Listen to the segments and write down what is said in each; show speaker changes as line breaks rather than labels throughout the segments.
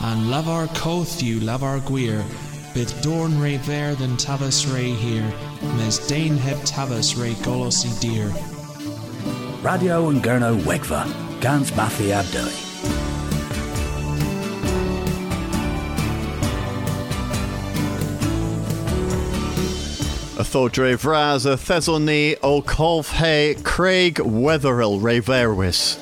and lavar cothyu lavar gwir, bith dorn re ver than tavas re here, mes dane heb tavas re golos I dear.
Radio and Gurno Wegva, Gans Mathi Abdeli.
A Thodre Vraz a Thessalni o Colf He Craig Wetherill Reverwis.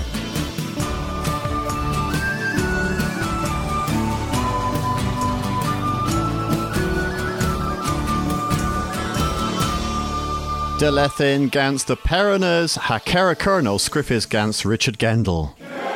Delethin gans the Peroners Hakera Colonel Scriffis gans Richard Gendel.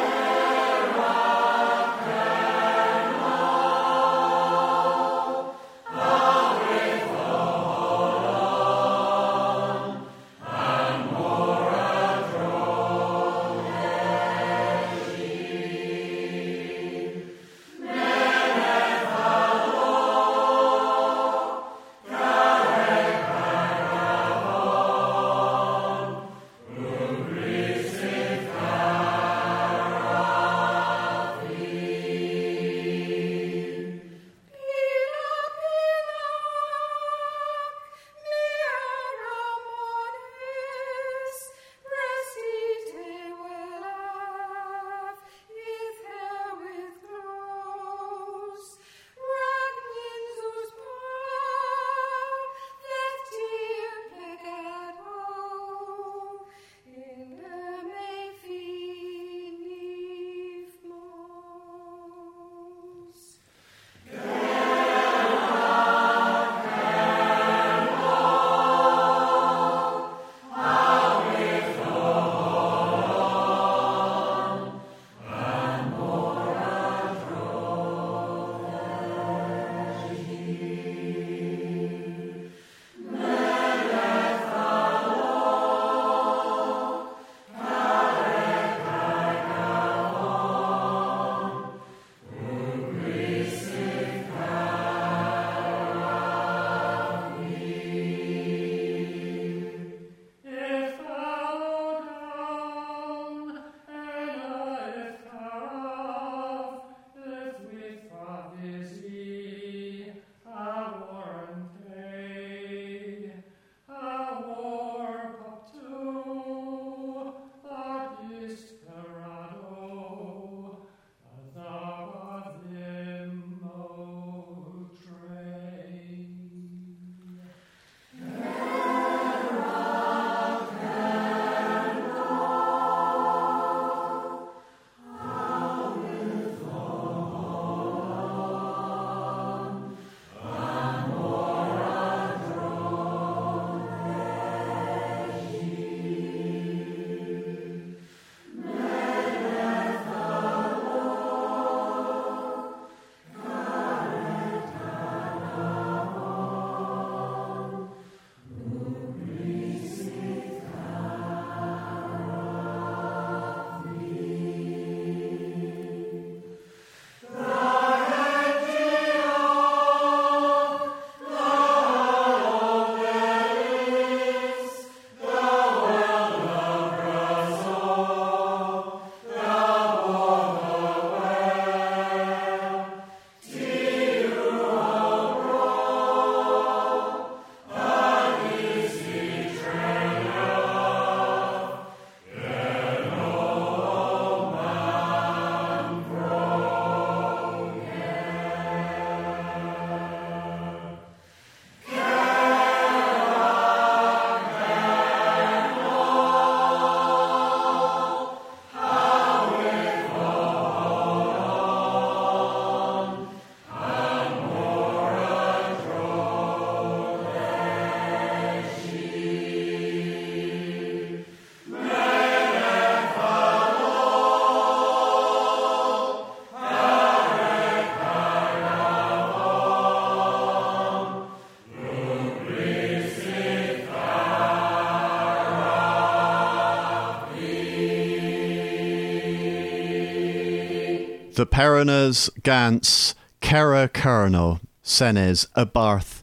The Peroners Gants Kera Kerno Senes Abarth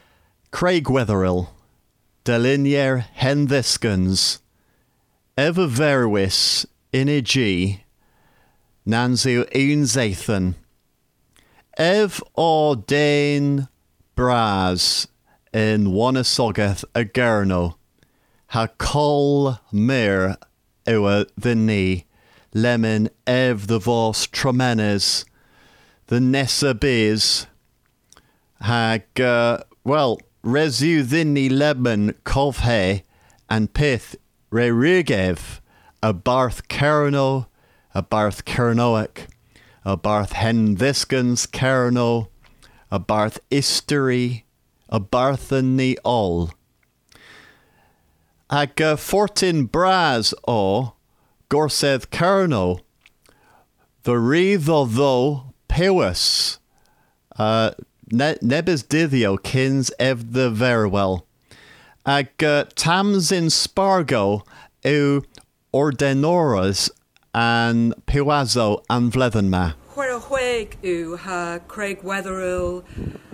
Craig Wetherill Delinier Henviskans Eva Verwis Inigi Nanzu Zathan Ev o Dain Braz in Wanasogeth a Gurno, ha col mir ewa the knee, lemon ev the vos tremenes, the nessa biz, hag, resu thinni lemon covhe, and pith re rigev, a barth Kerno, a barth Kernoic, a barth hen viscans Kerno, a barth Istery, a barth in the all. Ag fortin braz o, gorsedd Kerno, the wreath o tho pewis, nebys diddio kins ev the verwell. Ag tams in spargo eu ordenoras an pewazo an vlethen ma.
Chwaraeweg yw ha Craig Wetherill,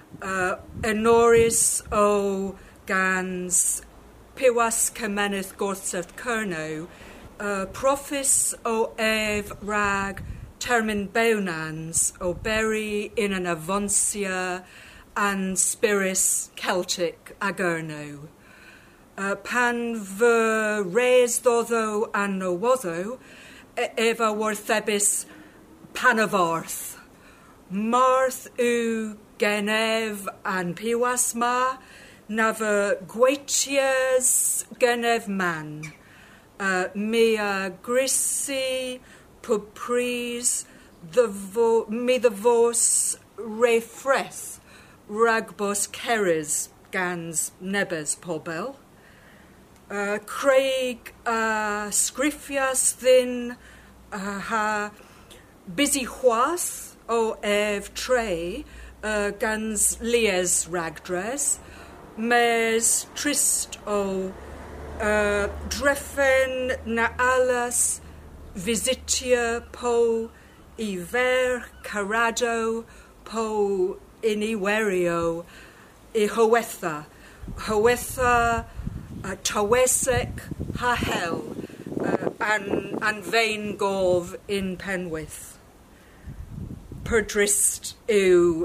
Enoris o gans Pewas Cymenydd Gorsedd Cerno, Proffus o ef rag termyn bewnans o beri in an avonsia and spirus Celtic agurno. Pan fy res doddo an no woddo, efa warthebus panavarth. Marth yw genef an piwas ma, na fy gweitias genef man. Mia grisi, pupris, mi the vos refreth, ragbos keres gans nebes pobel. Craig sgriffias thin ha busy hwas o ev tre gans lies ragdres, mes trist o dreffen na alas visitia po iver carado po iniwerio I hoetha tawesek ha hel an vein gov in Penwith. Perdrist yw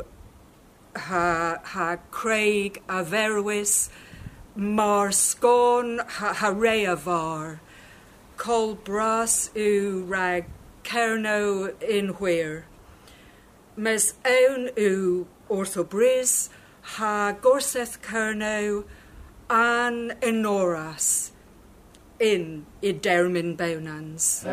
ha Craig a verwis mar sgon ha rea var. Col bras yw rag Cerno in Hwyr. Mes ewn yw orthobris ha gorseth Cerno an enoras in I dermin bewnans.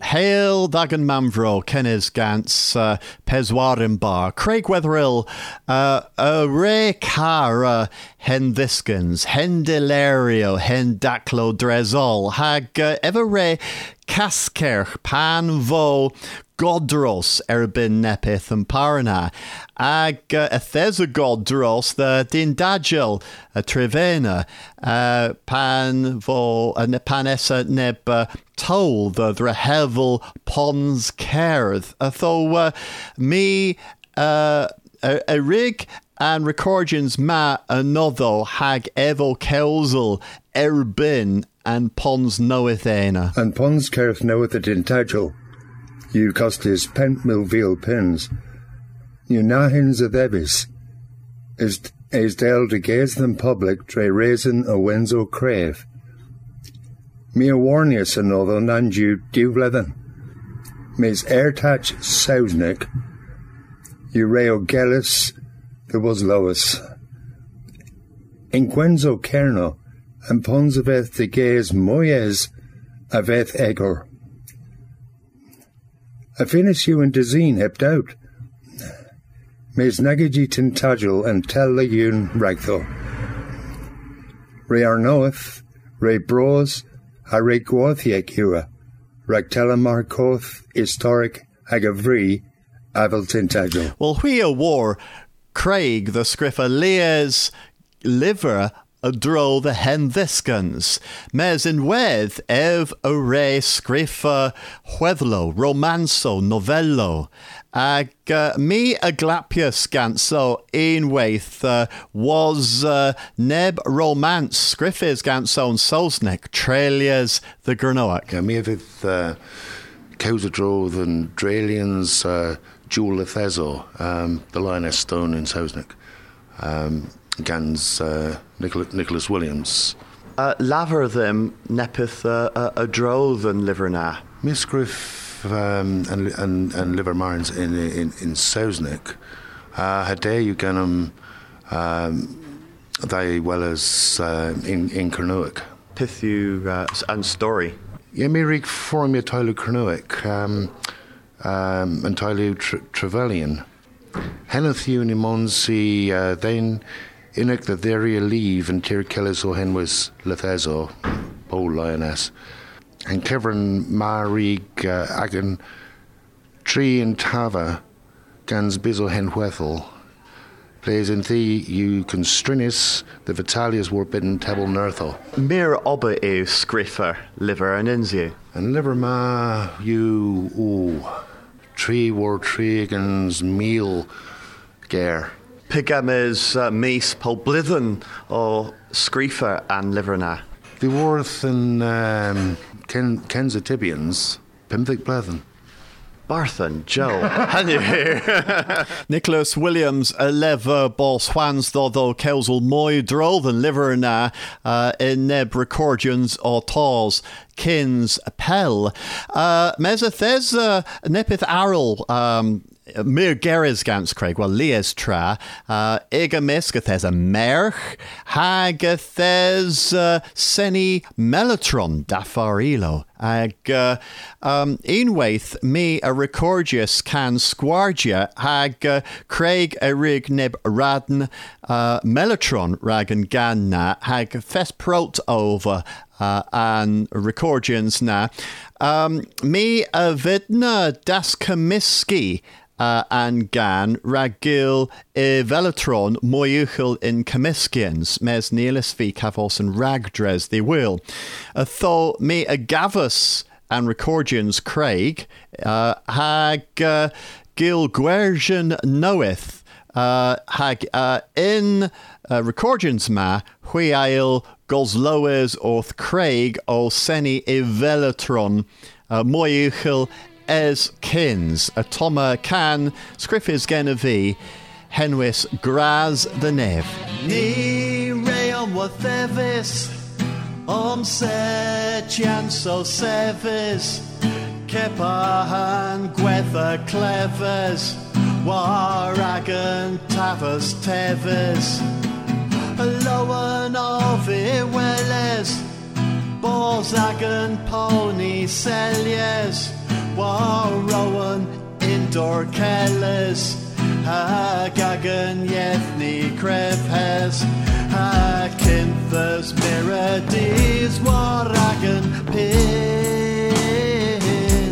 Hail Dagan Mamvro, Kennis Gants, Peswarin Bar, Craig Wetherill, Ray Cara, Hen Thiskins, Hen Delario, Hen Daclo Drezol, Hag Ever Ray Caskerch, Pan Vo, Godros, Erbin Nepith and Parana, Ag Ethesa Godros, the Dindagel, Trevena, Pan Vo, Panessa Neb Tol, the Drehevel Pons Kerth, Atho me a rig and recordings ma another hag evo kelsel erbin and pons knoweth ena.
And pons kerth knoweth it in Tagel. You cost his pent milvil pins. You nahins of ebis. Is del de gaze them public tre raisin a wenzo crave. Me a warnius another nanju duvlethen. Me's airtach sousnick. You reo gellis there was Lois. In Gwenzo Kerno, and Ponsaveth de gaze moyes aveth egor. I finish you in Dezeen hept out. Mes nagiji tintagel and tell the yun ragtho. Re arnoeth, re bros, ha re guothiek hua, ragtella markoth, historic, agavri, avel tintagel.
Well, we a war. Craig the Scriffa Leas liver a dro the hen thiskans. Mes in weth ev a re Scriffa huedlo, romanso, novello. Ag me a glapia scanso in waith was neb romance Scriffis ganso and Solsnick, Trelias the Gurnoak.
Me with Causadro and Dralians, Jewel Ethezo, the Lioness Stone in Sosnick, Gans Nicholas Williams.
Laver them nepith a drove and liverna.
Miss Griff and Livermarns in Sosnick. Hade you ganum they well as in Kernuic.
Pithu and story.
Yeah, me rig form your Tyler Kernuic. And Tyler Trevelyan. Henneth you ni monsi then inek the theria leave and Tir Kellis o Henwis Lethezo, Pole Lioness. And Kevin Marig Agan Tree and Tava Gans Bizo Hen Wethel. Plays in thee you constrinis the Vitalias were bidden table nertho.
Mir obba e Scriffer, liver and inzu.
And liver ma you tree war trigans meal gare.
Pigames mees pol blithen or Scriffer and liverna.
The worth and Kensatibians, Pimthic Blethen.
Barthen, Joe, can you hear? Nicholas Williams, lever boss Swans, though Kelsel Moy drove and liverna in neb recordians or tawls. Kins Pell. Mesathes Nepith Arrel Mir Geres Gans Craig, well Lies Tra, Igamiskathes a Merch, Hagathes Seni Melotron Dafarilo. Ag Inwaith me a recordius can squargia hag Craig a rig neb radn Melotron ragan ganna hag fesprot over and recordians na me a vidna das Kamiski and gan ragil e velatron moyuchel in Kamiskians mes nielis vi cavos and ragdres the will. Tho me a gavus and recordians Craig hag gil guersion knoweth hag in recordians ma huiail gosloes orth Craig o seni e velatron moyuchel es kins, a Toma can, Scriffis Genevi, Henwis Graz the Nev. Ni reon wathevis, se chanso sevis, Kepahan gwetha clevers, Waragan tavas tevis, Loan of Iweles, Borzagan pony sellies, war rowan in Dorkelis, gagan yethni crefhes, kinthas mirades waragan pin.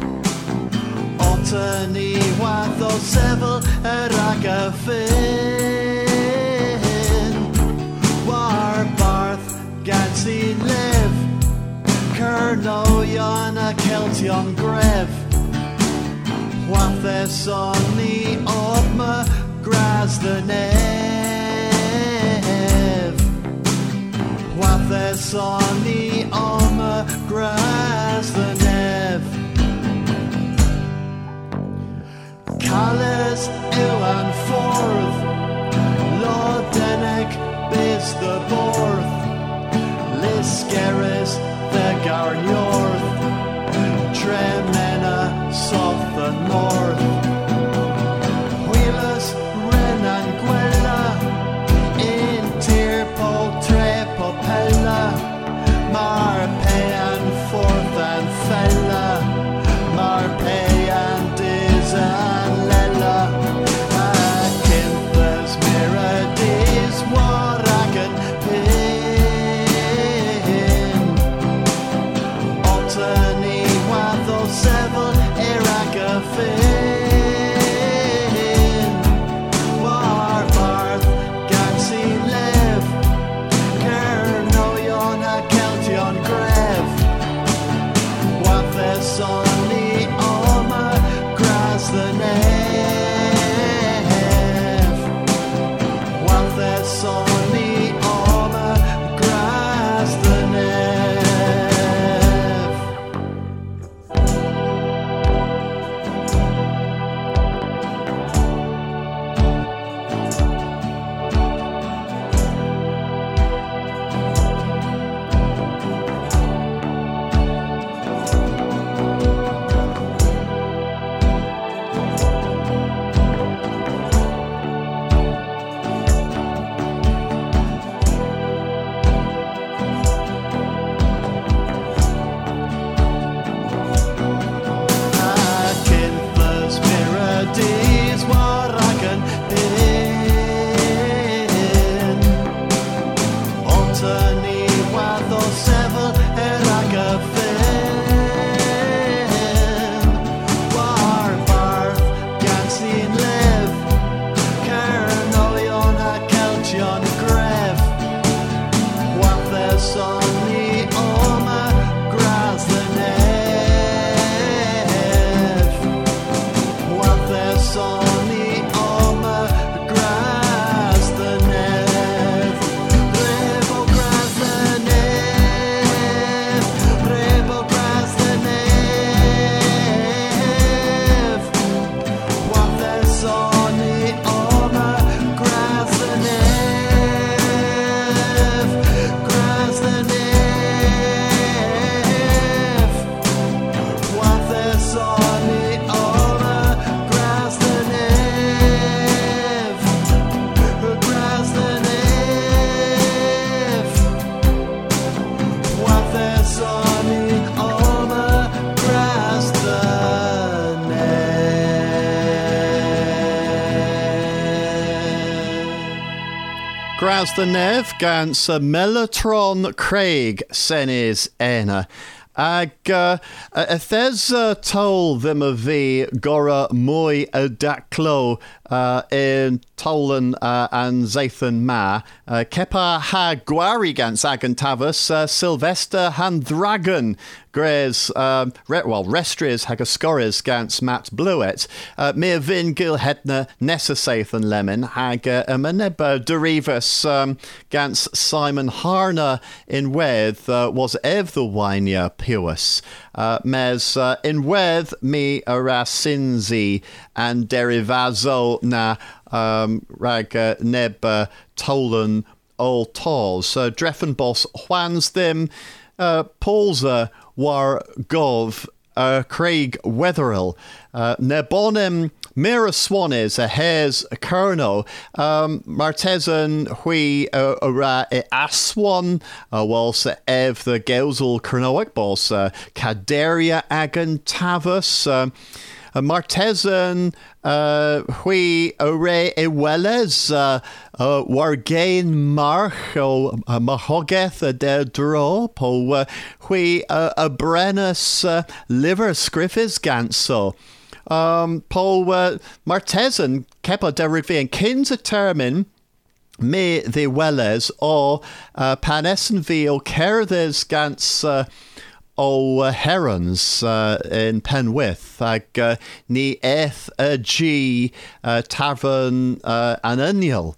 Otani watho sevel eragafin. War barth gansi live, Kerno yana keltion grev. Wathes on the opma gras the nev. Wathes on the opma gras the nev. Callis iwan forth, Lodenek bis the borth. Liskeris the garnorth, Tremena south the north. Wheelers, Ren and Gwella, in Tirpo, Trepopella, Marpean forth and Fella, Marpean Diz and Lella, Akinthas Mirades, Waragan Pin, Altani Watho Sevel, Eragafin, Warbarth, Gansi Lev, Kernoyon, Keltion Grev, Wathes on the Oma, Gras the Nev, Wathes on the Oma, Gras the Nev. Kinthas Mirades, Waragan Pin, Altani Watho Sevel, Eragafin, Warbarth, Gansin Lev, Kernoyon, Keltion Grev, Wathes on the Oma, Gras the Nev, Wathes on the Oma, Gras the Nev, Rebo Gras the Nev, Rebo Gras the Nev, Wathes on the Oma, Gras the Nev, Gras the Nev, Wathes on the Oma, Gras the Nev, Gras the Nev, Wathes on the Oma, Gras the Nev. Gras the Nev gans Mellotron Craig senis ena. Ag thes tol ddim y fi gora mwy y daclo in Tolan and Zathan Ma. Kepa ha gwari gans ag yn tafas Sylvester Handragon Gres, Restris hag ysgores gans Matt Blewett. Mir vin gil hedna nessa Zathan Lemon hag ymaneb derivus gans Simon Harner in wedd was ev the winia piwis. Mes in wedd mi arasinzi and derivazo na rag neb tolan all tolls. Dreffen boss Juans them Paulsa war gov Craig Wetherill. Ne bonim Mira Swanis a Hez Kerno, Martesan Hui Ora e Aswan, Walsa Ev the Gelsel Kernoic Boss, Caderia Agan Tavus, Martesan Hui Ore e Welles, Wargain March, o Mahogeth a de Drop, o Hui a Brennus Liver Scriffis Ganso. Paul Martesan kepa deriving kins a termin me the welles o panessen vi o cerdes gans o herons in Penwith ag ni eth a G tavern ananiel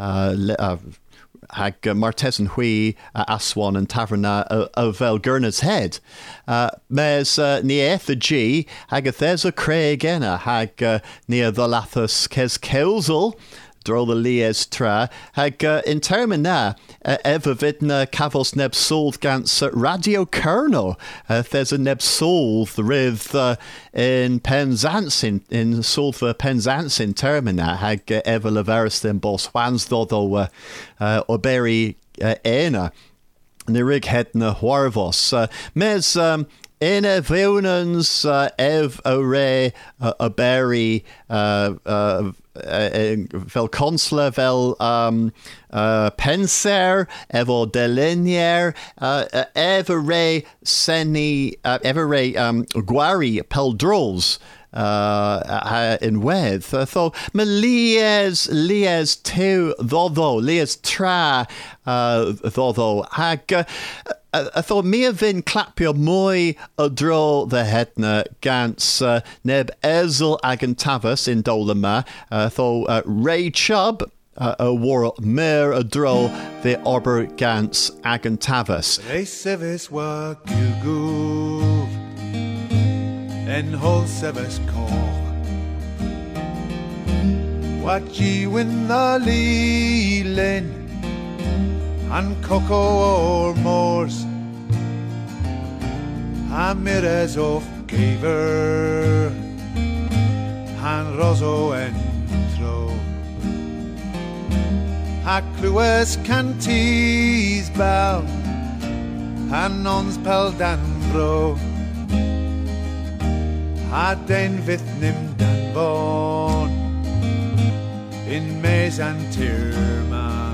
hag Martesan hui Aswan and Taverna of Velgurna's head. Mes ni eth a G hag a thesa Craig enna hag near the Lathus kes Kelsel dro the lies tra hag in termin na ever vidna cavos neb sold gans radio kerno there's a neb sold the rith in Penzance in sold for Penzance in termina hag ever leveris in bos wans though oberi ena nirig het na huarvos mes in a veunans ev array a berry vel consular vel penser evo delinier every seni every guari peldrols in weth tho me lies tu doddo lies tra doddo hag I thought me a vin clapio moi a draw the hetna gans neb ezel agan tavus in dolama thought Ray Chubb a war mer a draw the arbor gans agan tavus
Ray Sevis wa Kilguv en hol Sevis koch what ye win the leelin and cocoa or moors Amires of Gaver Han Rosso and Tro Ha Clues Canties Bell Han Nons Peldandro Ha Den Vithnim Danvon In Maze and Tirma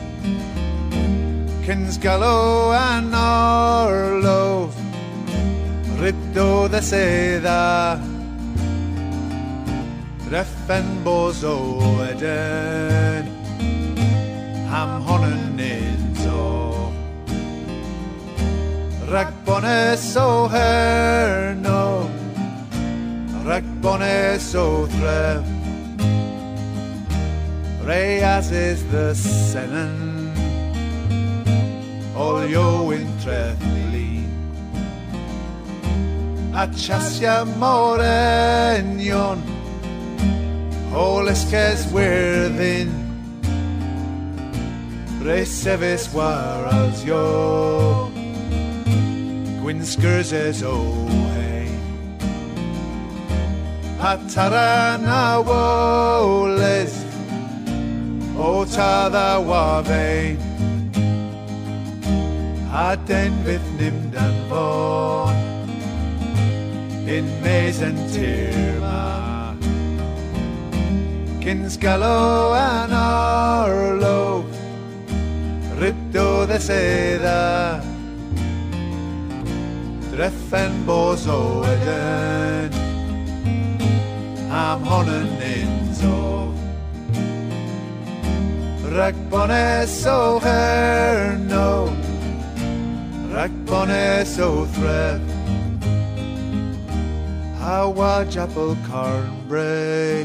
Kinsgallo and Orlov Riddo the Seda Reffen Bozo Eden Ham Honnen Inzo Ragbones o Herno Ragbones o Threv Reyas is the Senan All yo in Trethli Achasia Morenion Holeskes Wirthin Resevis Warals yo Gwinskers o hey Patarana Woles Otada Wavein Aden Vithnim Danvon In Maze and Tirma Kinsgallo and Orlov Riddo the Seda Dreffen Bozo Eden Am Honnen Inzo Ragbones o Herno Ragbones o Threv Hawa Japel Carnbray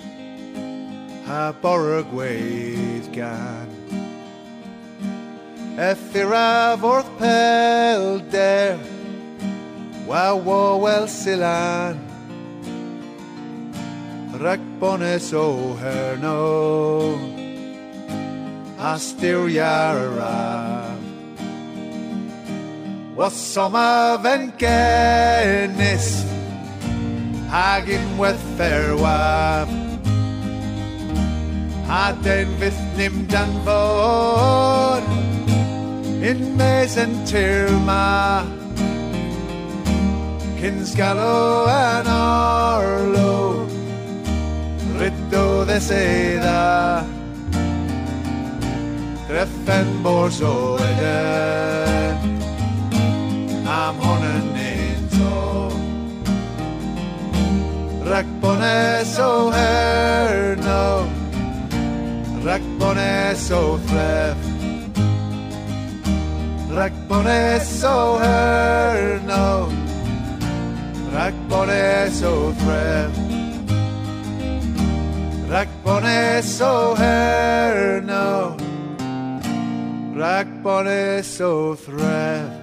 Ha Borragwaid Gan Effira Vorth Pelder Wa Wowel Silan Ragbones o Herno Astir Yarav was some of en kennis hagen with fair wab had den with nim dan von in mes and tirma Kinsgallo and Arlo Riddo de Seda Treffen Borso Eden Am honen in so Rakbones o herno Rakbones o thref Rakbones o herno Rakbones o thref Rakbones o herno Rakbones o thref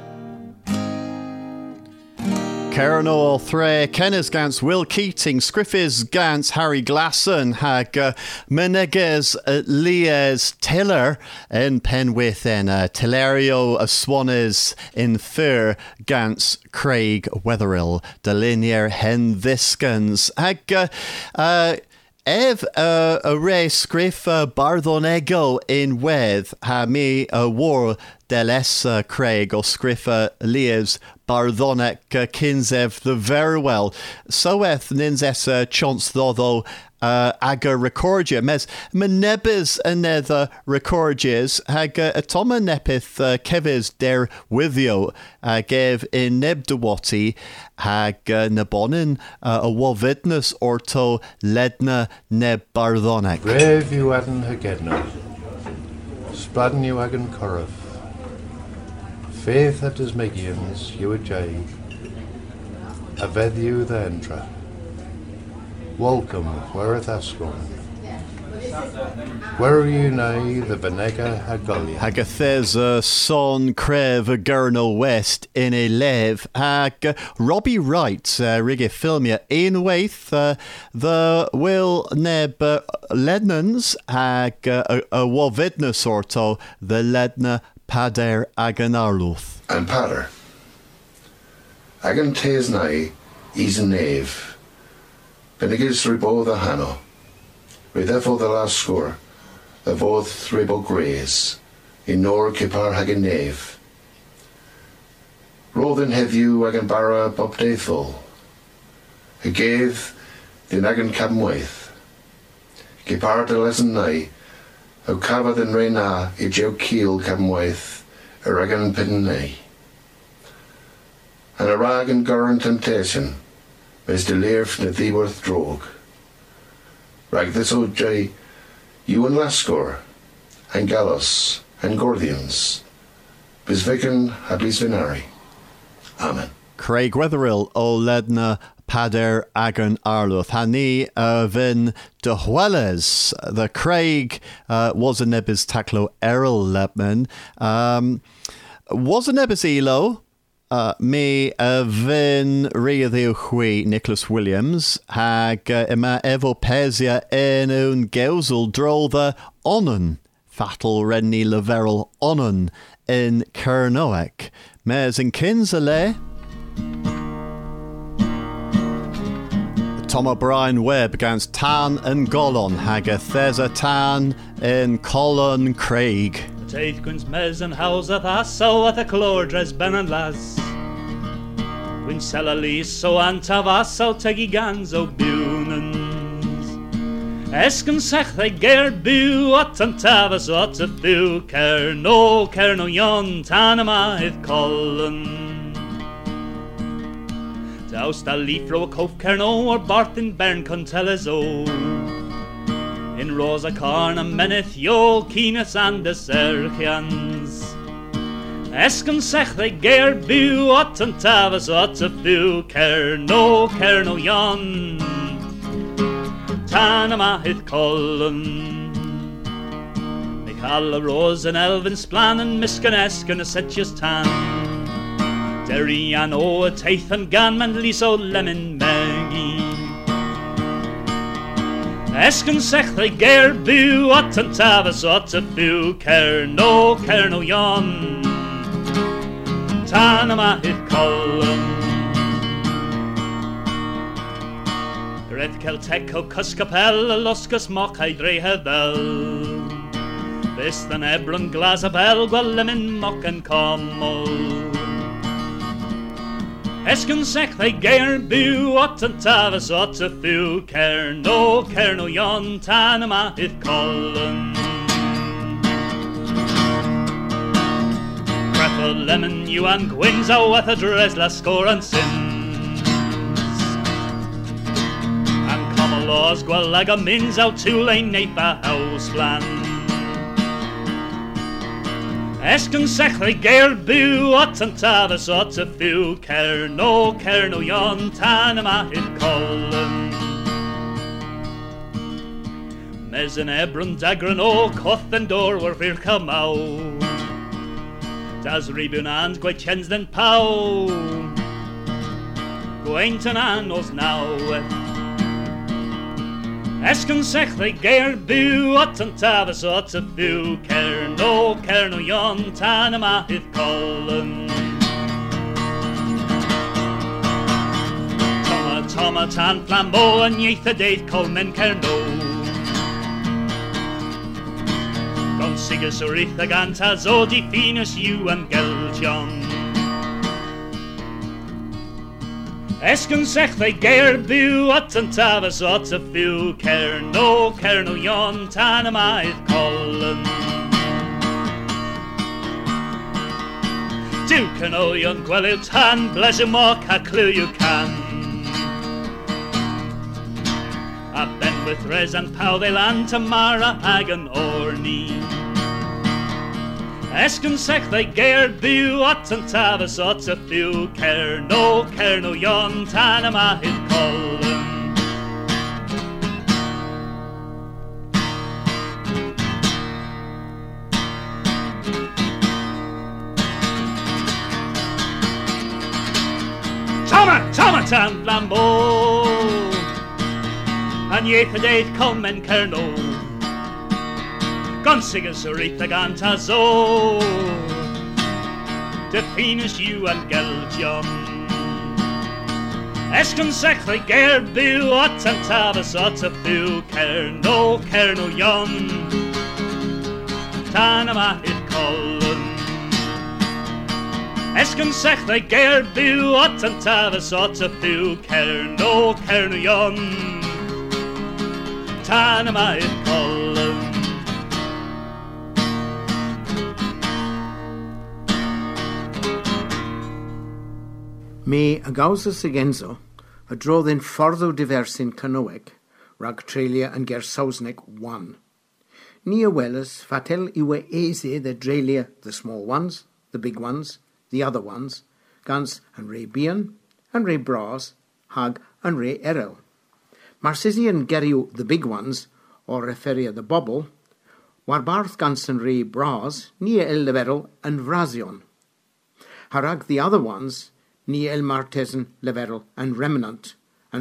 Kerno Thre, Kennis Gans, Will Keating, Scriffis Gans, Harry Glasson, Hag Meneges Lies Tiller in Penwith and Tilerio Swannes in Fur Gans, Craig Wetherill, Delinier Hen Viskans, Hag Ev a re scriff Bardonego in Weth ha me a war delessa Craig or scriffa Lies Bardonek Kinsev the very well. So eth ninses chance though aga recordia mes menebis another recordias haga atoma nepith kevis der withio gave in nebdawati hag nabonin a wovitness orto ledna neb bardonek.
Brave you adden hagedna, spadden you agan corrif. Faith at his Megians, you a jay, a vedhu the entra. Welcome, whereth Ascon. Where are you now, the Venega Hagolia?
Hagatheza son Crev Gurno West in a lev. Hag Robbie Wright, Riggy Filmia in Waith, the Will Neb Lednans, Hag a Wovidna sorto, the Ledna Pader Aganarluth.
And Pader. Agan Tes Nai, Eason Nave. Benigis Ribo the Hano. We therefore the last score, the both Ribo Greys, in Nor Kipar Hagan Nave. Rothen have you Agan Barra Bob Dathol. He gave the Nagan Cabmwaith. Kipar de Lessen Nai. O Cava than Reina, I Joe Keel Cabmwaith, a Ragan Pidney. And a rag and Goran Temptation, Miss Delirf na Theworth Drog. Rag this old Jay, you and Lascor, and Gallos, and Gordians, bis Vican habis Vinari. Amen.
Craig Wetherill o Ledna Pader Agan Arluth. Hani Vin de Hueles. The Craig was a nebis Taklo Errol Lebman. Was a nebis Elo. Me Vin Ria the Hui Nicholas Williams. Hag Emma Evo Pesia en un Geusel Drol the Onnen. Fatal Renny Leverel Onnen in Kernoek. Mes in Kinsale. Tom O'Brien Webb against Tan and Gollon, Hagatheza Tan in Colin Craig.
Taith Gwyn's Mes and House at Asso at the Clordres Ben and Las. Gwyn Selalis so Antavasso Teggy Ganzo Bunans. Esken Sech they Ger Bu at Antavas at a Fu Kerno Yon Tanama ith Colin. Daust a leafro a cof Kerno or Barth in Bern Contellezo. In Rosa Carna meneth yo Keenus and the Serchians. Esken Sech they Ger Bu at Antavas at a Fu Kerno Yon Tanama hith Colin. Michal Rose and Elvin Splan and Miskan Esken a Setches Tan. Derry and O a Taith and Ganman Liso Lemon Maggie. Esken Sech they Ger Bu at Antavas at a Fu Kerno Yon Tanama hith column. Red Celteco Cuscapel, Luscus mock hydre hebel. Bistan Ebron Glasabel, Gwelemin mock and commel. Esken sec they gair bu, ot and tavis ot a few, Kerno yon Tanama hith column. Crefel lemon you and gwins out with a dresla score and sin. Laws gwalaga mins out to lane neighbor house plan. Esken sechly gair bu, ot and tavis ot a few, Kerno yon Tanama hith column. Mes an Ebron dagran o coth and door were vir come out. Das ribun and gwechens den pow. Gwainton anos now. Esken sech they gair bu, ot and tavis ot a few, Kerno yon Tanama hith column. Toma tan flambeau and yeath a date colmen Kerno. Gon sigus urith a gantas o definus you and Geljon. Esken sech they gair bu, ot and tavis ot a few, Kerno yon Tanama hith column. Duke o yon gwelu tan, bless him mock ha clue you can. A ben with res and pow they land Tamara agan orni. Esken sech they gair bu, ot and tavis ot a few, Kerno yon Tanama hith column. Toma tan flambeau, and yeath a date come and Kerno. Gonsigas urith a gantas o, Definus you and Geljon. Esken sech they gair bu, ot and tavis ot a few, Kerno yon Tanama hith column. Esken sech they gair bu, ot and tavis ot a few, Kerno yon Tanama hith column.
Me a gausa segenzo, a dro then fordo diversin canoeg, rag trelia and ger sausnek 1. Nia wellas fatel iwe eze the drelia, the small ones, the big ones, the other ones, gans and re bian, and re bras, hag and re erel. Marsizian geriu the big ones, or referia the bobble, war barth gans and re bras, nia el leverel and vrasion. Harag the other ones, ni el martesen leverel and remanat.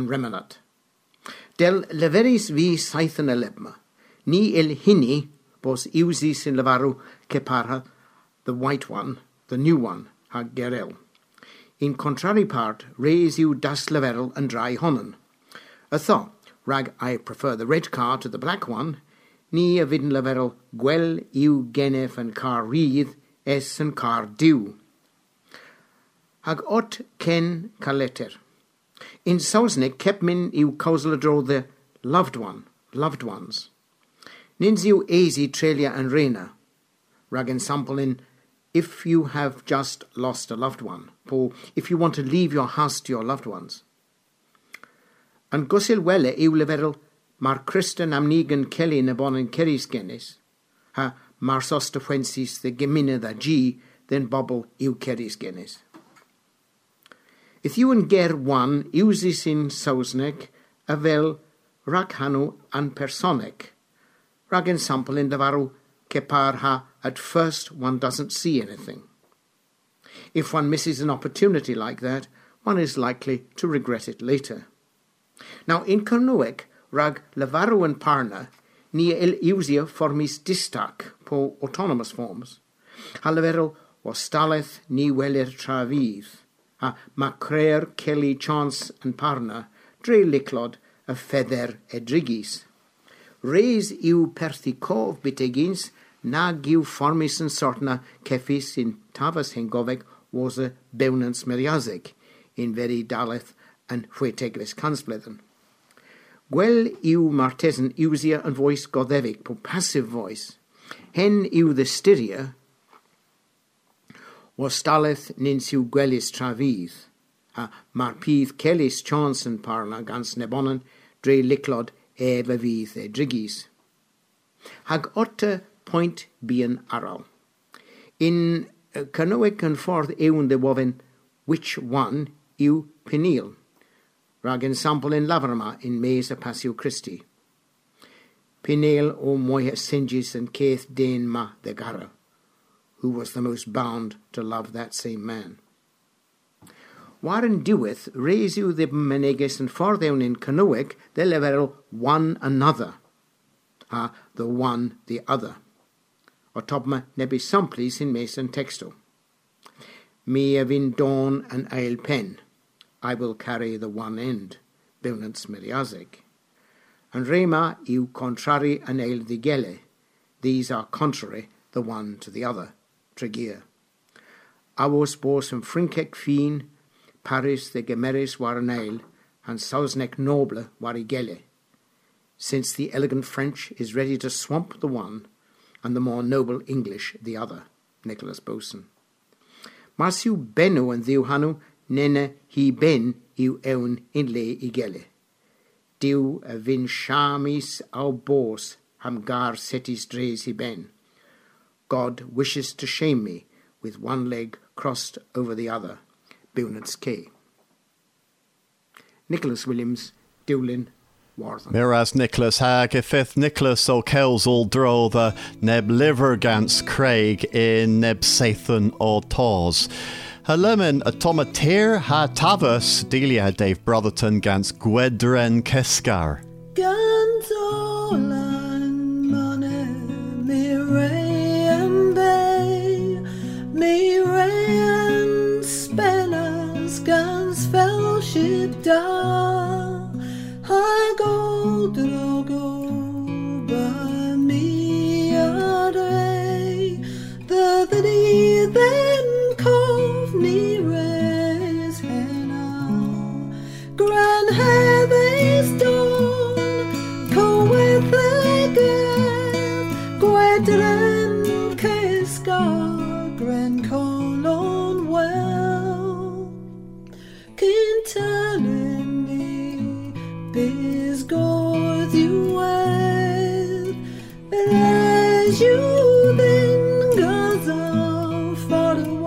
Del leveris vi saithen elebma, ni el hini, bos iusis in levaru keparha, the white one, the new one, hag gerel. In contrary part, raise you das leverel and dry honnen. A thaw, rag I prefer the red car to the black one, ni a vidden leverel gwel iu genef and car reith, es and car dew. Hag ot ken kaleter. In Sausnik kep min iu kausaladro the loved ones. Nins iu easy trelia and rena. Rag ensample in if you have just lost a loved one, or if you want to leave your house to your loved ones. And gosil welle iu leverel mar Christen amnigan kelly nebon and keris genis. Ha mar sosta fwensis the gemine the G, then bobble iu keris genis. If you and ger one uses in Sausnek, avel rakhanu an personek. Rag ensample in levaru keparha, at first one doesn't see anything. If one misses an opportunity like that, one is likely to regret it later. Now in Kernuek, rag levaru and parna, nia el usia formis distak, po autonomous forms. Ha leverel was Staleth ni welir trafydd, a ma creer Kelly Chance yn parna, dre liclod y ffeder edrigis. Reis yw perthi cof bitegins, nag yw formis yn sortna ceffis in tafas hengofeg was y bewnans meriazeg, in veri daleth yn chwetegris cansbledden. Gwel yw martesan iwsia yn voice goddefig, po passive voice. Hen yw the styria, was staleth nins yw gwelis trafydd, a mar pydd celis chance yn parna gans nebonan dre liclod ef y fydd e drigis. Hag otta point bian aral. In cynweg yn ffordd ewn de wofyn which one yw Peniel, rag yn sampl yn lafarma in mes y Pasio Christi. Peniel o moya singis and Keith Dane ma de Gara, who was the most bound to love that same man. Waren diwedd, reis yw ddim meneges yn ffordd ewn in cynweg de leferel one another, a the one the other. O tobma nebi samplis in mes yn texto. Mi a fin dawn an ail pen, I will carry the one end, bewnans meriazeg. And rema yw contrary an ail digele, these are contrary the one to the other, tregear. Awos bos yn frincec fin, Paris the gemeris war an ail, and sausnec noble war I gele, since the elegant French is ready to swamp the one, and the more noble English the other, Nicholas Boson. Mas yw benw yn ddiw hanw, nene hi ben yw ewn in le I gele. Diw a fin shamis au bos ham gar setis dres hi ben. God wishes to shame me with one leg crossed over the other. Bewnants K. Nicholas Williams, Dewlin, Warthen.
Whereas Nicholas hag y fifth Nicholas o Kelsall dro the neb liver gans Craig in neb Sathan o Tawes. Halemin a Toma Tear ha Tavus delia Dave Brotherton gans Gwedren Keskar.
Gans olan mone mi rayan bay, mi rayan spenas gans fellowship da, ha go drogo ba mi adre, the then cove ni res henna, gran heathens dawn, co with the geth, gwedren Keskar, gran colon well, kintalin ni biz goth you wed, as you then gaza farewell.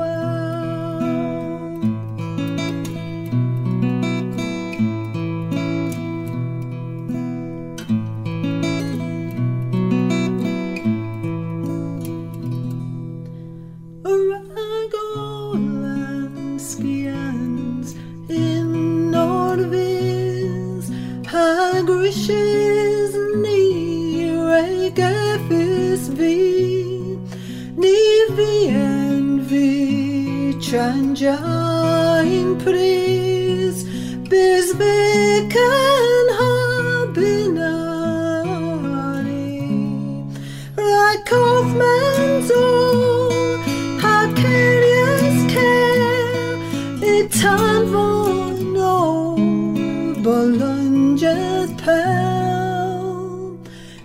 Aragolan skians in Nordvis, hagrishes near Gefis vi, Nivi and vi chanja in pris, Bisbek and Habinari, Rakothman's all, Hakarius care, Itan von no, Bolunget pel,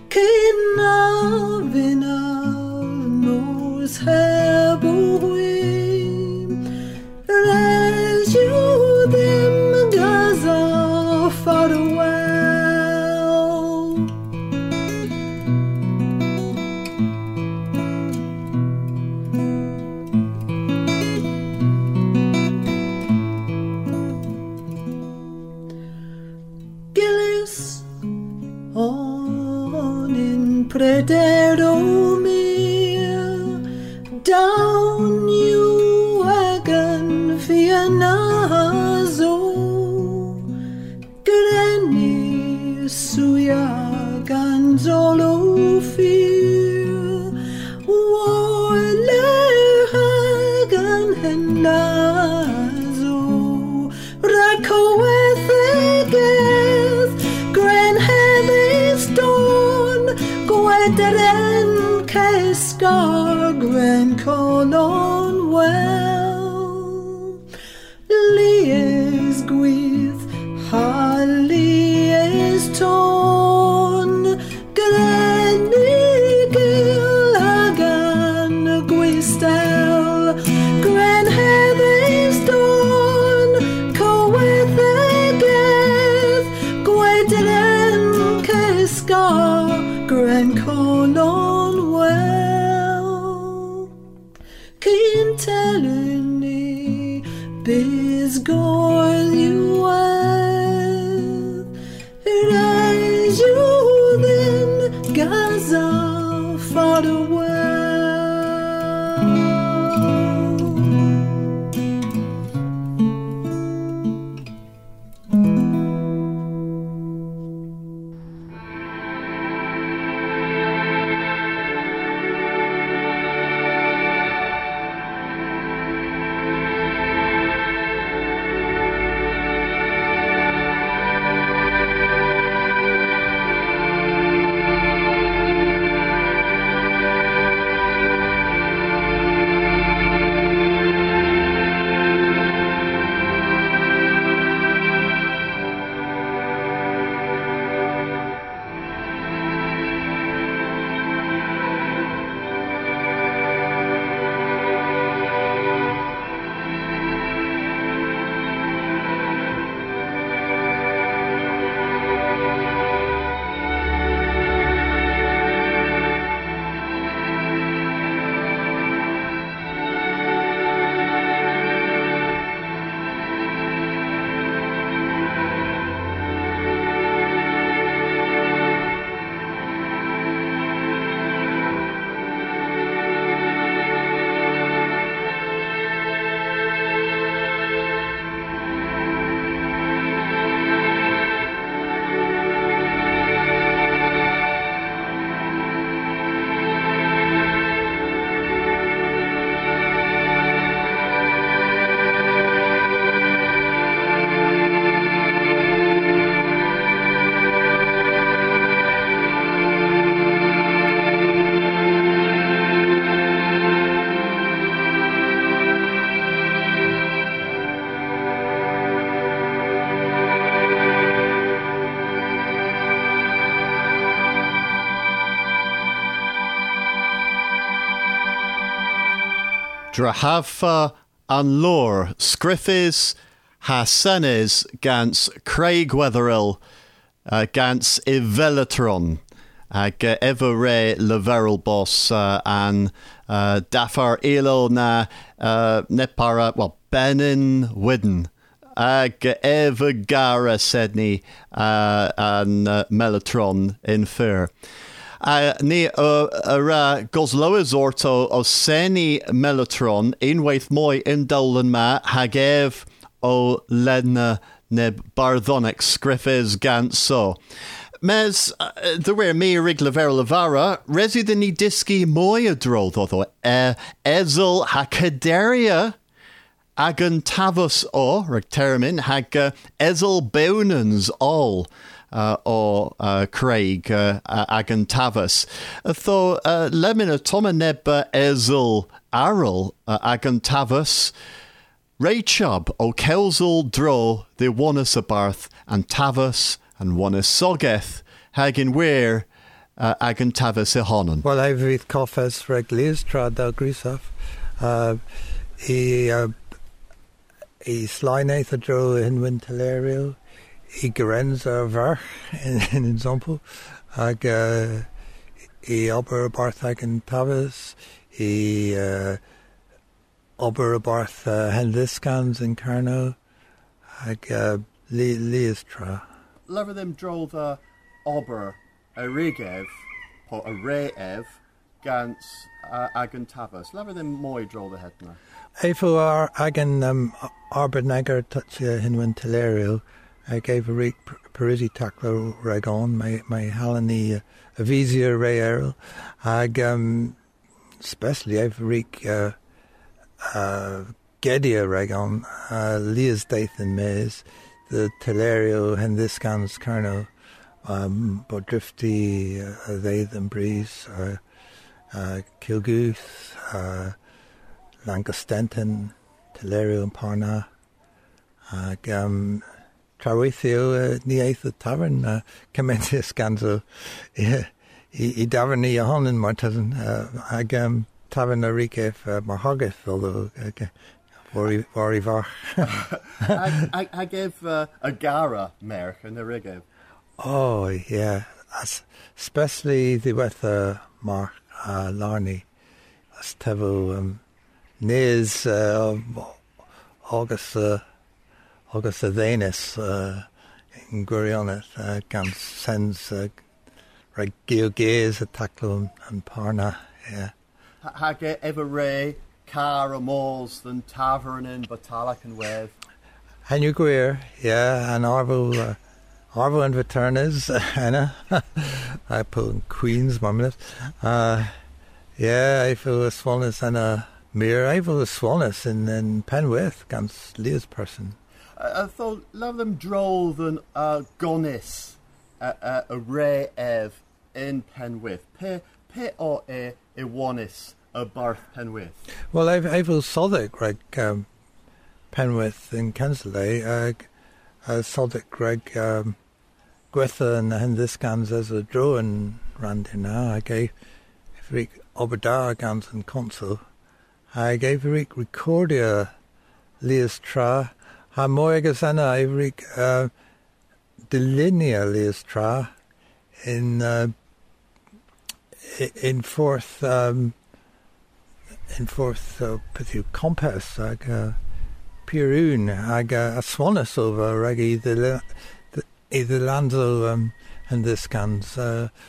Kina vina nos hebuim, as you them Gaza farewell. Gillis on in predero mir, down you wagon fianazo, greni suya ganzolo fear, war well. Lies gwith, ha lies torn, grenigil hagan gwistel, gren heather's dawn, coeth egeth, gwedren kesgar, gren colon well. Cyn teluni, biz goel you wedd, rise you then, Gaza far away.
Drahafa an lor, scriffis, hasenes, gans Craig Wetherill, gans Ivelatron, evere leveril boss, an dafar ilo na nepara, well, Benin Widden. Evagara Sedney and Mellotron in fair. Ni ra gosloes orto o seni Mellotron in waith moi in dolan ma hagev o ledna neb barthonic scriffes ganso. Mes the were me rigla verlavara resideni diski moi adro though ezel hakaderia agan tavus o rectermin hag ezel beunans all o Craig agan tavus tho lemina toma neba ezel aril agan tavus Rachab o Kelsel dro the wanus abarth and tavus and wanus sogeth hagin weir agan tavus ihonan.
Well, I've with coffes reglis trad del grisaf I slynaeth a dro in Wintelerial, I gerenza ver in example, ag I ober barth agan tavus, I ober barth hendiskans in Carno, ag liestra.
Lever them drove ober a rigev or a reev gans agan tavus. Lever them moi drove the headna.
Eifu ar agan arbednegar tutsia hinwin telerio, I gave a reek parisi taklo ragon, my halani avisia reerl, ag especially I've reek gedia ragon, lias dathan mes, the telerio hendiskans carno, bodrifty they them breeze, kilguth, Lancastenton, Telerio and Parna. Traweithio ni eith tavern commences ganzo I davern ni ahonin martazen tavern a rikef marhageth although Vori var.
I gave a gara merch in the rigev.
Oh yeah, especially the with Mark Larney as tevo Niz August Athenis in Gurionet gan sends right Geogaze at Taklo and Parna. Yeah.
Hage ever ray car a malls than tavern in Batalac and Wave.
Henry Greer, yeah, and Arvo and Vaternas, Anna. I put in Queens, Marmalade. Yeah, I feel a Swanus and a Mere. I feel a Swanus in Penwith, against Leah's person.
I thought, love them droll than Gonis, a ray ev in Penwith. Pe o e wanis. A Barth Penwith.
Well, I feel Sodic, Greg Penwith in Kensley. Sodic, Greg Gwitha and Hendiscans as a drawing Randina. I gave Rick Oberdar and Consul. I gave Rick Recordia Leas Tra. Ha Moegasana, I Rick Delinea Leas Tra in fourth. In fourth pithu compass ag Pirun ag a Swanus over ag either Lanzo and this cans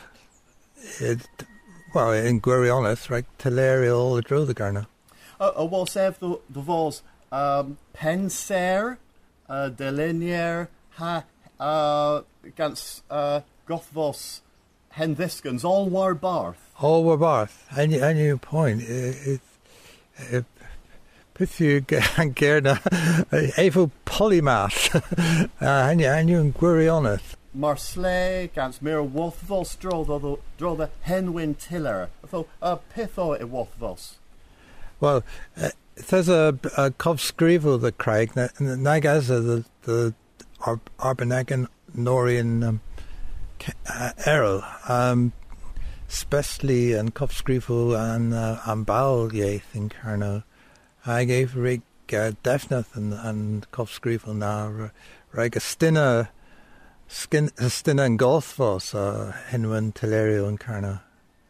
well in Guerionis right Telerio all the draw the garner.
Was ev the vos Penser Delinier ha gans Gothvos Hendiscans all war Barth.
All were Barth. And your point. Pithu Gerda, Evo Polymath, and you and Guerionath.
Marsley, Gans Mir Wathvos, draw the Henwin Tiller. So, Pitho e Wathvos.
Well, there's a Cov Scrivo the Craig, Nagas, the Arbenagan Norian Errol, especially and Copscrivo and Ambal ye think Carno. I gave Rig Defnath and Copscrivo now Rig Stina and Gothvos Henwin Telerio and Carno.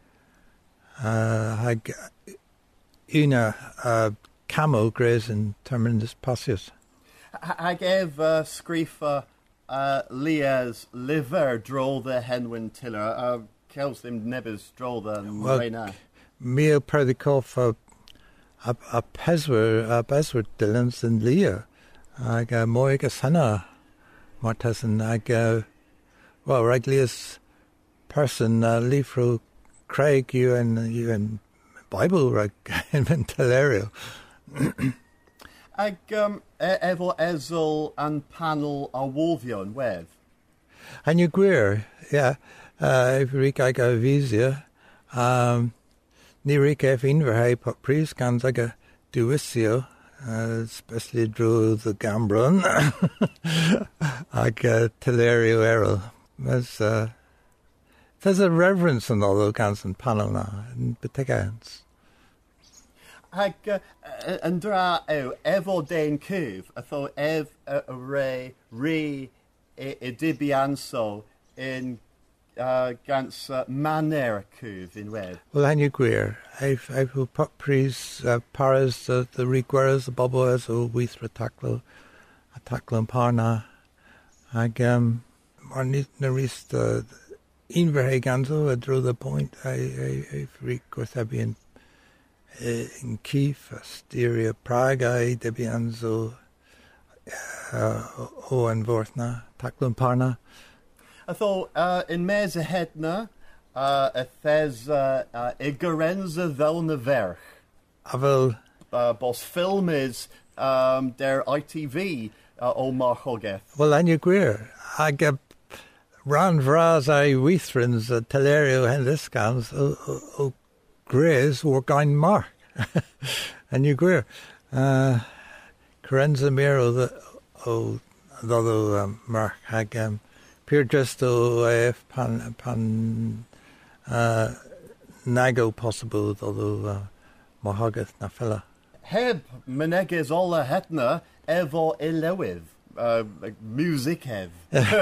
Una Camo Grays and Terminus Passius.
I gave Scrifa Leah's liver draw the Henwin Tiller. Kells them nebers draw the Reina.
Mia Perdikov a Peswer Dillons and Leah. I go Moigas Hannah Martasan. I go well Reglius person Leafro Craig you and Bible Reg in Telerio.
Ag Evo Ezel and Panel a Wolvion Wev.
And you Greer, yeah. If Rick I go Visia, ni Rick F Inverhay put priest cans I go Duisio, especially drew the Gambron. I go Telerio Errol. There's a reverence in all those cans and panel now, in particular.
Ag and dra Evo Dane Cuv, I thought Ev re Dibianso in Gans Manera Cuv in Web.
Well, and you queer. I've put pris Paris the Requeras, the Boboas, or Weithra Taklo and Parna. Ag Marnit Inverhay Ganzo, I drew the point. I've Requesabian. In Kiev, Styria, Prague, Debianzo, Owen Vorthna, Taklun Parna.
I thought in Meza Hedna, there's Igarenza Velnaverch.
Avel.
Bos film is their ITV, Omar Hogeth.
Well, and you queer. I get Ran Vraz, I Weithrins, Telerio, Hendiscans, Grays were going mark. And you gwir. Carenza Miro, though Mark hag pure just if pan nago possible, though Mohagath na fella.
Heb meneges olla hetna evo elewiv. Music hev.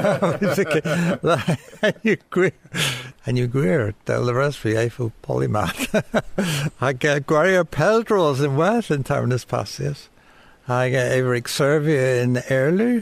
And you gwir del the rest for Eiffel polymath. I get Guaria Peldros in West in Tyrannus Passius. I get Averick Servia in Erlu.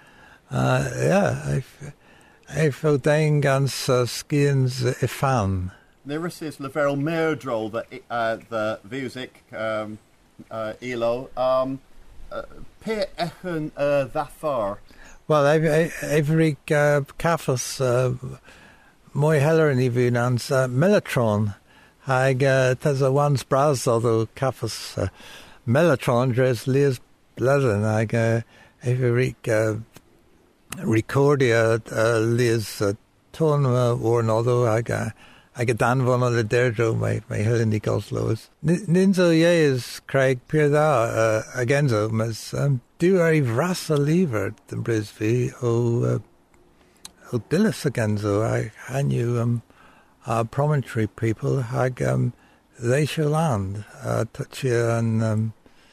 Eiffel Dangans Skins Ifan.
Neris is Leverel Merdrol, the music elo. Pe echen that far.
Well, Averick Cafus Moy Heller and Evinans Mellotron. I there's a one's bras, although Cafus Mellotron dress Lears Blezen. I Averick Recordia Lears Ton Warren, although I get Dan von the Derdro, my Heleny Goslows. Ninzo ye is Craig Pierda Agenzo, mas do I vrasa lever the Brisby o Dillis Agenzo. I knew promontory people hag they shall land touch and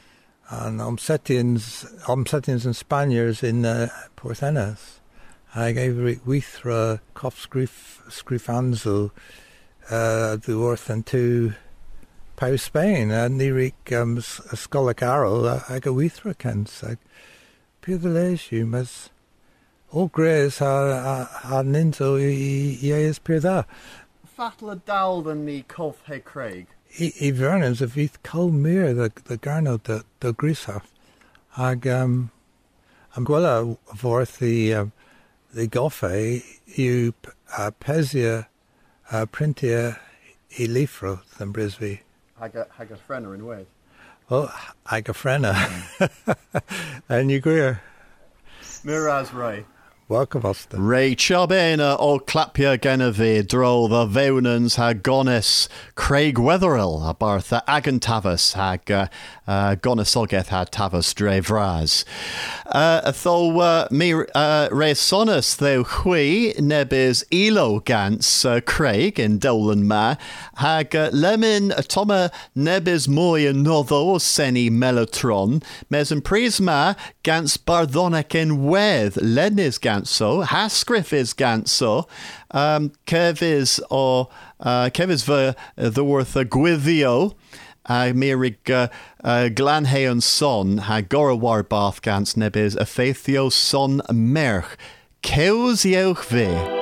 Omsetians and Spaniards in Porthenas. I gave Withra Cofscrifanzo the worth and two Pau Spain and Nirik Scolic Arrow I go Withra Kens I pure the leisure mas all grays are ninzo is pure that.
Fatla Dal than the Cof He Craig.
Vernon's a vith Colmere the Garno the Grisaf. I'm gwella forth the Goffe you Pesia Printia Elifro than Brisby.
I got Frenner in Wade.
Oh, I got Frenner. And you greer.
Miraz Ray.
Welcome, Austin.
Ray Chobena o Clapia Genevieve Drol the Veunans ha Gonis Craig Wetherill a Bartha Agantavus hag Gonisogeth ha Tavus Dre Vraz. Though me Ray Sonus though Hui Nebis Elo Gans Craig in Dolan Ma hag Lemon Toma Nebis Moy Notho Seni Mellotron Mes and Prisma Gans Bardonek in Weth Lenis Gans so Hascriff is Ganso Kevis or Kevis the worth a Gwithio Mirig Glanheon son ha Gora Warbath Gans Nebis a Faithio son Merch Keus Yoch ve.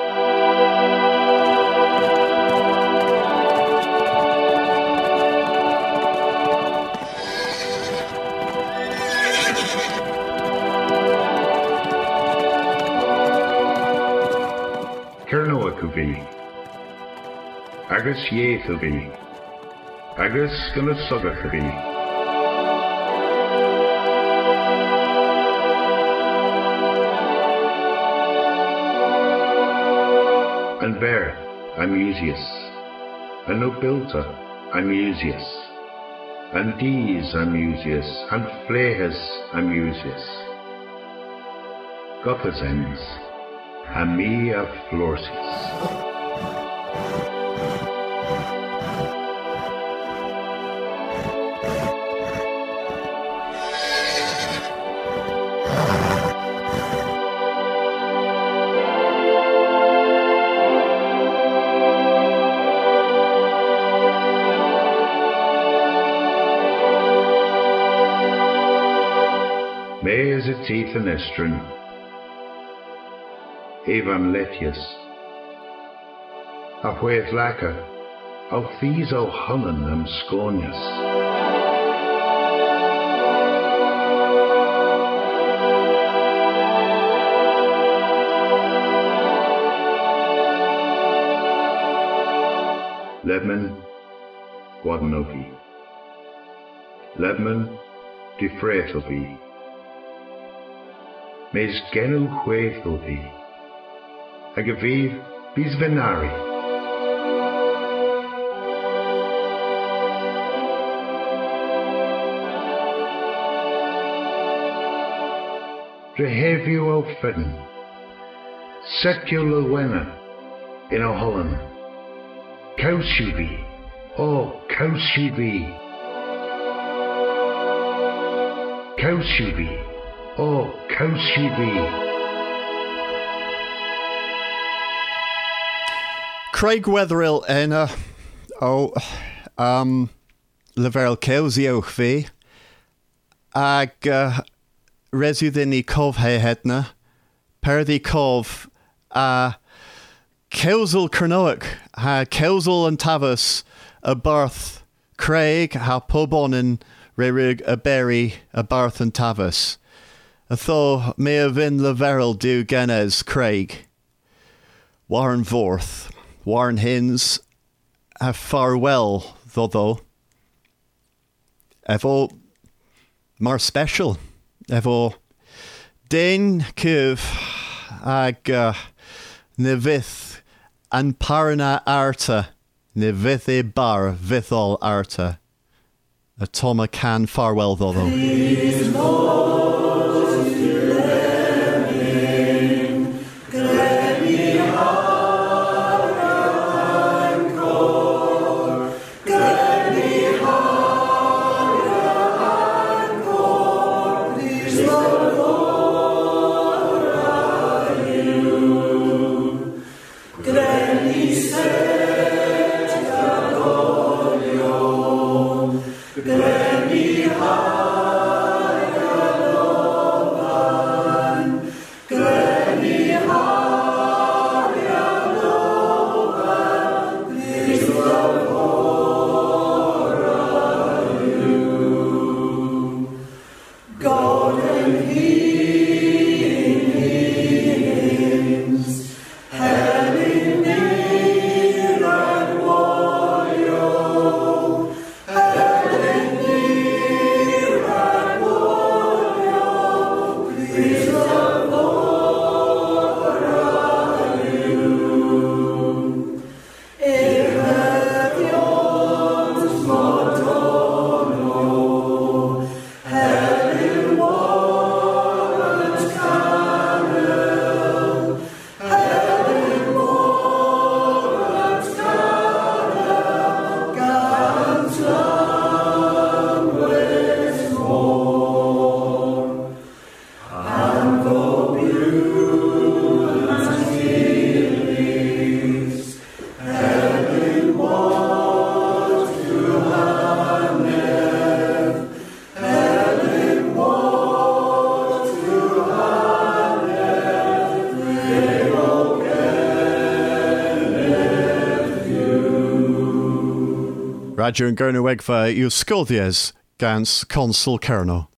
Agus Yeth of thee, Agus gonna sugach of thee. And bear, Amusius, and Nobilta, Amusius, and Dees, Amusius, and Flehes, Amusius, Gothazens, and me of Florsis. Teeth and Estrin, Evan Letius, Apweth Laka, of these O Hunnan and Sconius. Lebman, Wadnovi, Lebman, Defretovi. Mes genu chweithol fi, ag y fydd bys fenari. Dreheviu o Fedden, Secular Wenna, in Holland. Kausuvi, oh Kausuvi. Kausuvi, oh Kausuvi.
Craig Wetherill in Leverel Kelsio fi ag resudini cov he hetna perdi cov Kelsel Kernoak ha Kelsel and Tavis a Barth Craig ha Pobonin Rerig a Berry a Barth and Tavis a tho me a vin Leverel du Genes Craig Warren Vorth Warren Hins have farewell though Evo more special Evo Dain Kuv ag Nevith and Parna Arta Nevith e bar Vithol Arta a Toma can farewell though Roger and Gurna Wegfa, you Scoldies, Gans Consul Kerno.